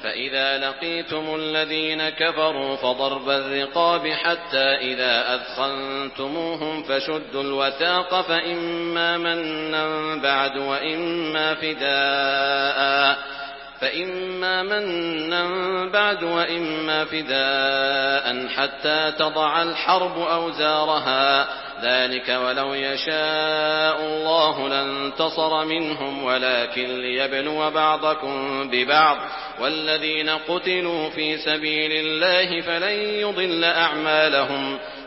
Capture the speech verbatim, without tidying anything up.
فإذا لقيتم الذين كفروا فضرب الرقاب حتى إذا أثخنتموهم فشدوا الوثاق فإما منا بعد وإما فداء فإما منا بعد وإما فداء حتى تضع الحرب أوزارها، ذلك ولو يشاء الله لانتصر منهم ولكن ليبلو بعضكم ببعض، والذين قتلوا في سبيل الله فلن يضل أعمالهم